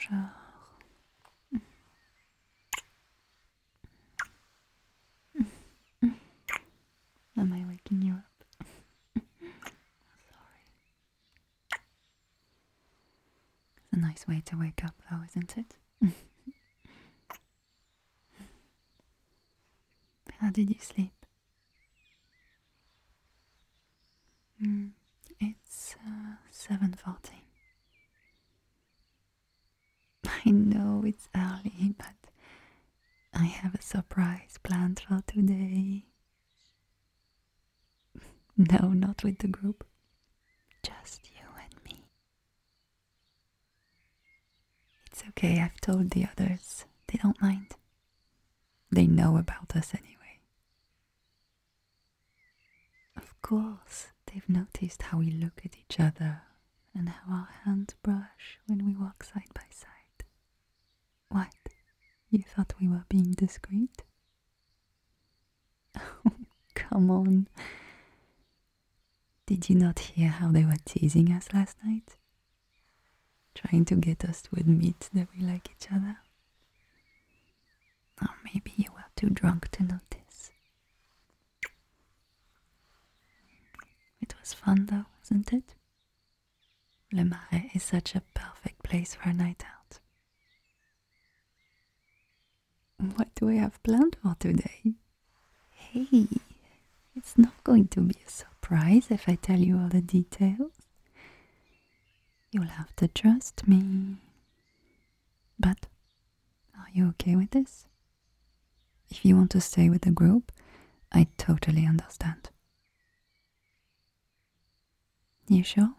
rongeur. Am I waking you up? Sorry. It's a nice way to wake up, though, isn't it? How did you sleep? It's 7:40. I know it's early, but I have a surprise planned for today. No, not with the group. Just you and me. It's okay, I've told the others. They don't mind. They know about us anyway. Of course, they've noticed how we look at each other and how our hands brush when we walk side by side. What? You thought we were being discreet? Oh, come on. Did you not hear how they were teasing us last night? Trying to get us to admit that we like each other? Or maybe you were too drunk to notice. It was fun though, wasn't it? Le Marais is such a perfect place for a night out. What do I have planned for today? Hey, it's not going to be a surprise if I tell you all the details. You'll have to trust me. But are you okay with this? If you want to stay with the group, I totally understand. You sure?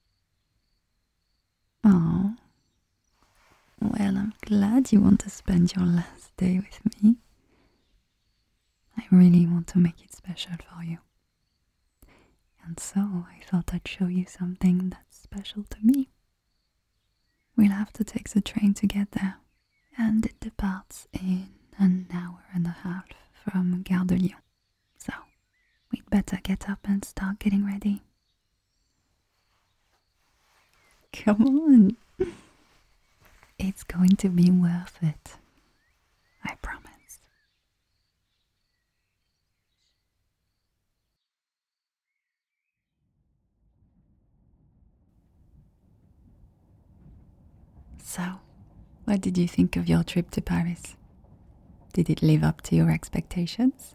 Oh, well, I'm glad you want to spend your last day with me. I really want to make it special for you. And so I thought I'd show you something that's special to me. We'll have to take the train to get there, and it departs in an hour and a half from Gare de Lyon. So we'd better get up and start getting ready. Come on. It's going to be worth it. I promise. So, what did you think of your trip to Paris? Did it live up to your expectations?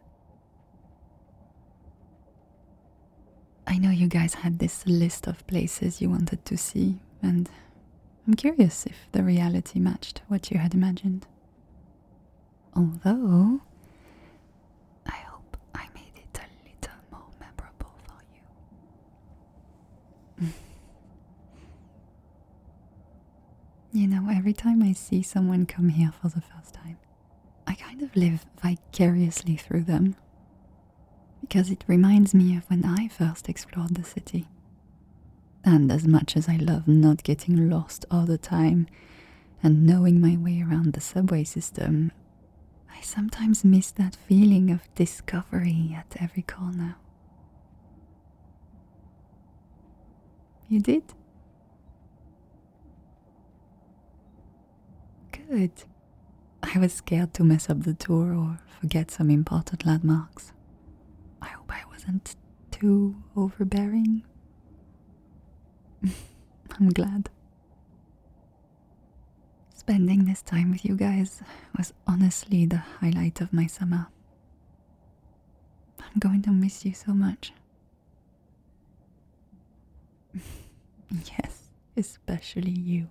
I know you guys had this list of places you wanted to see, and I'm curious if the reality matched what you had imagined. Although, I hope I made it a little more memorable for you. You know, every time I see someone come here for the first time, I kind of live vicariously through them. Because it reminds me of when I first explored the city. And as much as I love not getting lost all the time and knowing my way around the subway system, I sometimes miss that feeling of discovery at every corner. You did? Good. I was scared to mess up the tour or forget some important landmarks. I hope I wasn't too overbearing. I'm glad. Spending this time with you guys was honestly the highlight of my summer. I'm going to miss you so much. Yes, especially you.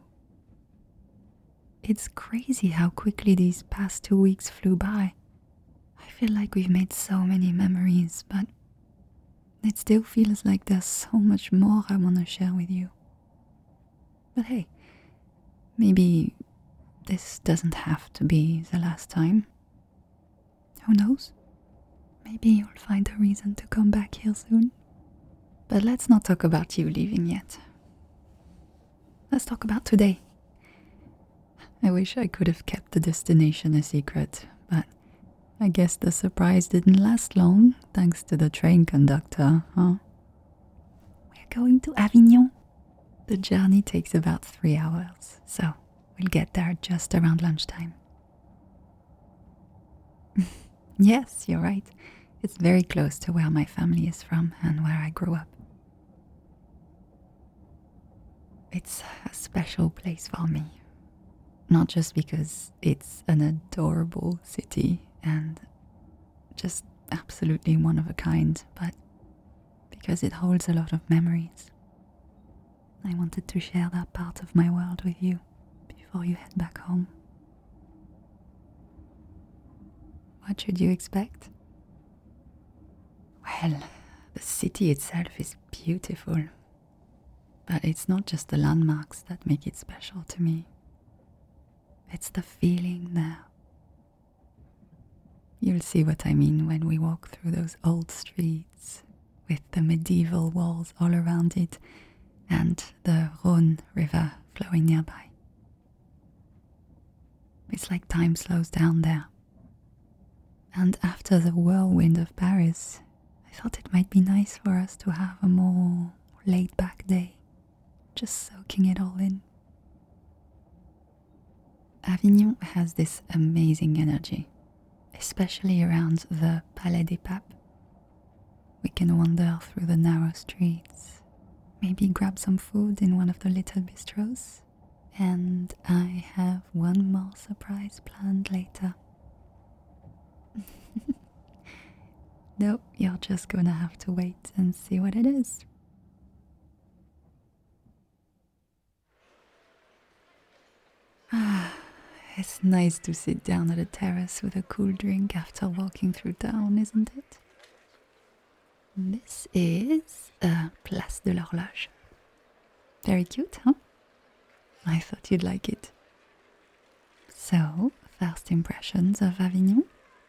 It's crazy how quickly these past 2 weeks flew by. I feel like we've made so many memories, but it still feels like there's so much more I want to share with you. But hey, maybe this doesn't have to be the last time. Who knows? Maybe you'll find a reason to come back here soon. But let's not talk about you leaving yet. Let's talk about today. I wish I could have kept the destination a secret, but I guess the surprise didn't last long, thanks to the train conductor, huh? We're going to Avignon. The journey takes about 3 hours, so We'll get there just around lunchtime. Yes, you're right. It's very close to where my family is from and where I grew up. It's a special place for me. Not just because it's an adorable city and just absolutely one of a kind, but because it holds a lot of memories. I wanted to share that part of my world with you before you head back home. What should you expect? Well, the city itself is beautiful, but it's not just the landmarks that make it special to me. It's the feeling there. You'll see what I mean when we walk through those old streets with the medieval walls all around it and the Rhône River flowing nearby. It's like time slows down there. And after the whirlwind of Paris, I thought it might be nice for us to have a more laid-back day, just soaking it all in. Avignon has this amazing energy, especially around the Palais des Papes. We can wander through the narrow streets, maybe grab some food in one of the little bistros, and I have one more surprise planned later. No, you're just gonna have to wait and see what it is. It's nice to sit down at a terrace with a cool drink after walking through town, isn't it? This is Place de l'Horloge. Very cute, huh? I thought you'd like it. So, first impressions of Avignon?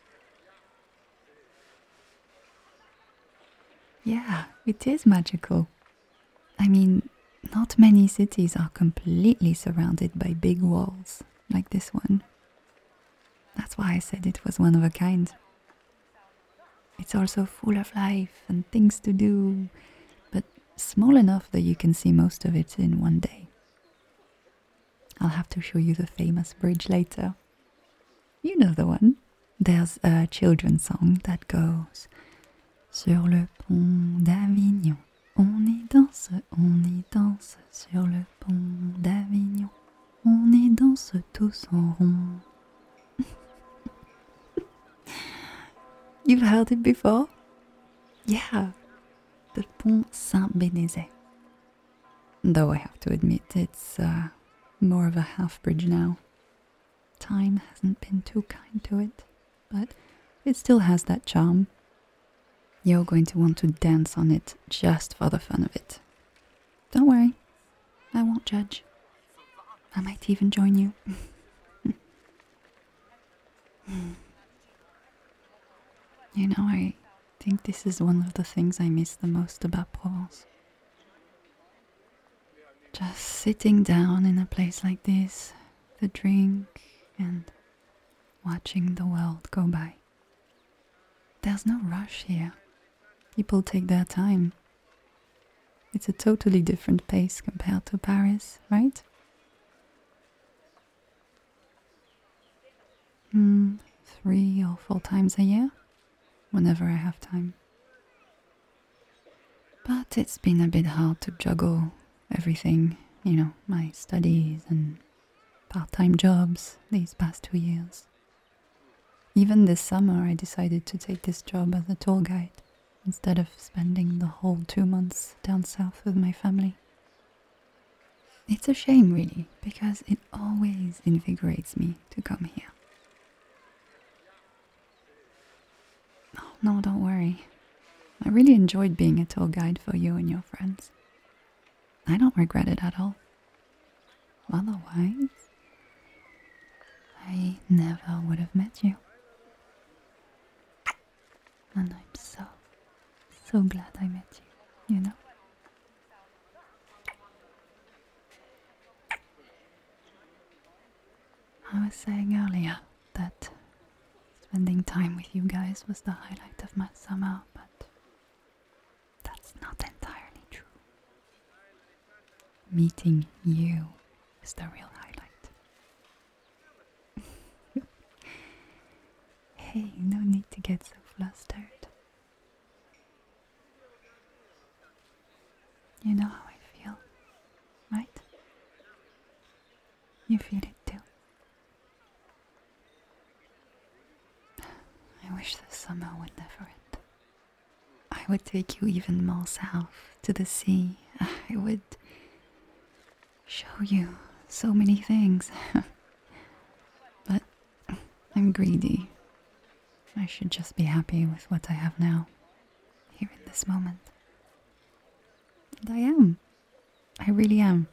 Yeah, it is magical. I mean, not many cities are completely surrounded by big walls like this one. That's why I said it was one of a kind. It's also full of life and things to do, but small enough that you can see most of it in one day. I'll have to show you the famous bridge later. You know the one. There's a children's song that goes Sur le pont d'Avignon, on y danse sur le pont d'Avignon, on y danse tous en rond. You've heard it before? Yeah, the Pont Saint-Bénézet. Though I have to admit it's more of a half bridge now. Time hasn't been too kind to it, but it still has that charm. You're going to want to dance on it just for the fun of it. Don't worry, I won't judge. I might even join you. You know, I think this is one of the things I miss the most about Provence. Just sitting down in a place like this, the drink, and watching the world go by. There's no rush here. People take their time. It's a totally different pace compared to Paris, right? 3 or 4 times a year, whenever I have time. But it's been a bit hard to juggle everything, you know, my studies and part-time jobs these past 2 years. Even this summer I decided to take this job as a tour guide instead of spending the whole 2 months down south with my family. It's a shame really, because it always invigorates me to come here. Oh, no, don't worry. I really enjoyed being a tour guide for you and your friends. I don't regret it at all. Otherwise, I never would have met you. And I'm so glad I met you, you know? I was saying earlier that spending time with you guys was the highlight of my summer, but that's not entirely true. Meeting you is the real highlight. okay, no need to get so flustered. You know how I feel, right? You feel it too. I wish the summer would never end. I would take you even more south to the sea. I would show you so many things. But I'm greedy. I should just be happy with what I have now, here in this moment. And I am. I really am.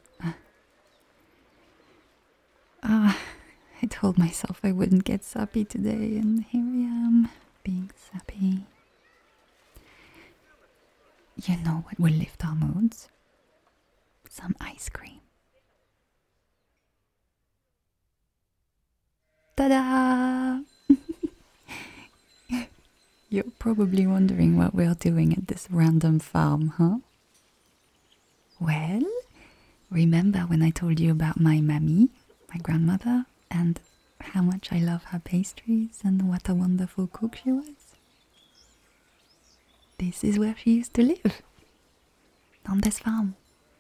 I told myself I wouldn't get sappy today, and here I am, being sappy. You know what will lift our moods? Some ice cream. Ta-da! You're probably wondering what we're doing at this random farm, huh? Well, remember when I told you about my mammy, my grandmother, and how much I love her pastries and what a wonderful cook she was? This is where she used to live, on this farm.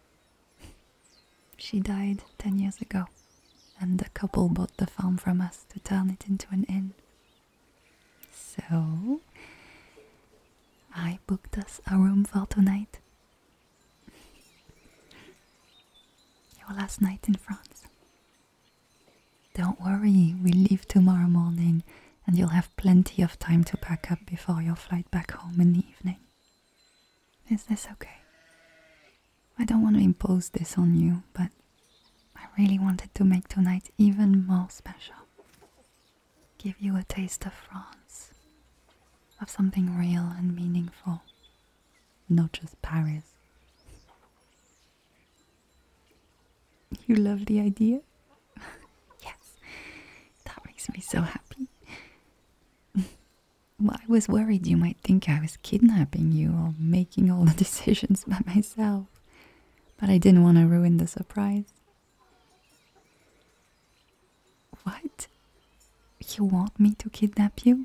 She died 10 years ago, and the couple bought the farm from us to turn it into an inn. So, I booked us a room for tonight. Your last night in France. Don't worry, we'll leave tomorrow morning, and you'll have plenty of time to pack up before your flight back home in the evening. Is this okay? I don't want to impose this on you, but I really wanted to make tonight even more special. Give you a taste of France, of something real and meaningful, not just Paris. You love the idea? Yes, that makes me so happy. Well, I was worried you might think I was kidnapping you or making all the decisions by myself, but I didn't want to ruin the surprise. What? You want me to kidnap you?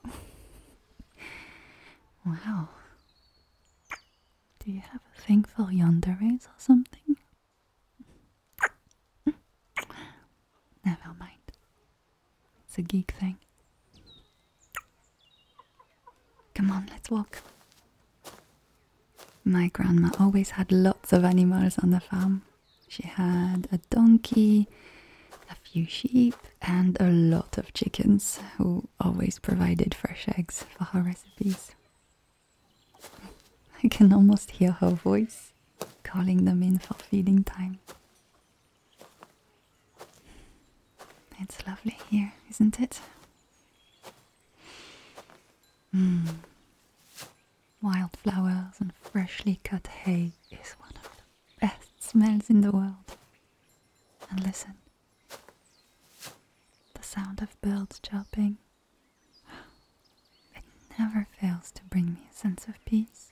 Wow. Do you have a thing for yanderes or something? Never mind. It's a geek thing. Come on, let's walk. My grandma always had lots of animals on the farm. She had a donkey, a few sheep, and a lot of chickens who always provided fresh eggs for her recipes. I can almost hear her voice calling them in for feeding time. It's lovely here, isn't it? Wildflowers and freshly cut hay is one of the best smells in the world. And listen, the sound of birds chirping. It never fails to bring me a sense of peace.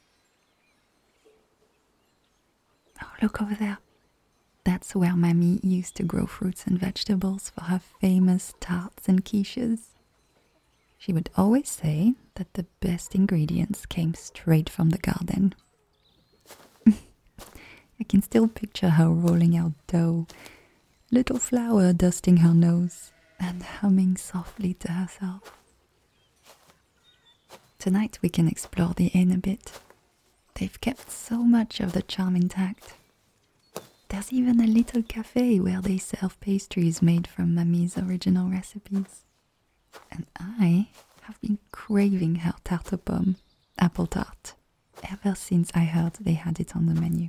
Oh, look over there. That's where Mamie used to grow fruits and vegetables for her famous tarts and quiches. She would always say that the best ingredients came straight from the garden. I can still picture her rolling out dough, little flour dusting her nose, and humming softly to herself. Tonight we can explore the inn a bit. They've kept so much of the charm intact. There's even a little cafe where they serve pastries made from Mamie's original recipes. And I have been craving her tarte aux pommes, apple tart, ever since I heard they had it on the menu.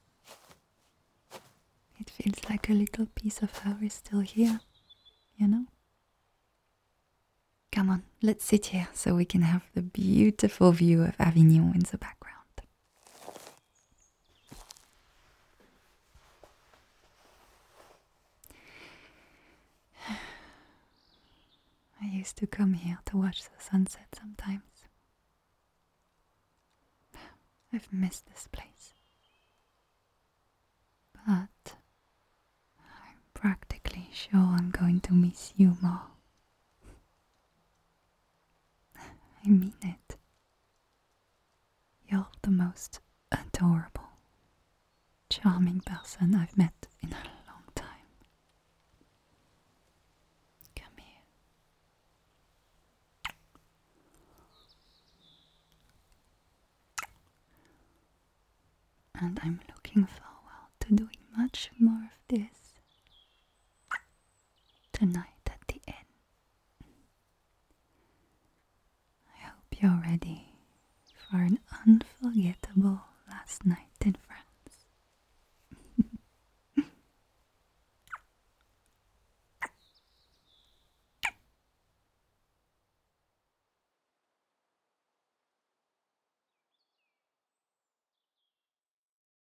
It feels like a little piece of her is still here, you know? Come on, let's sit here so we can have the beautiful view of Avignon in the background. I used to come here to watch the sunset sometimes. I've missed this place. But I'm practically sure I'm going to miss you more. I mean it. You're the most adorable, charming person I've met in a long time. Come here. And I'm looking forward to doing much more of this tonight at the end. I hope you're ready for an unforgettable last night.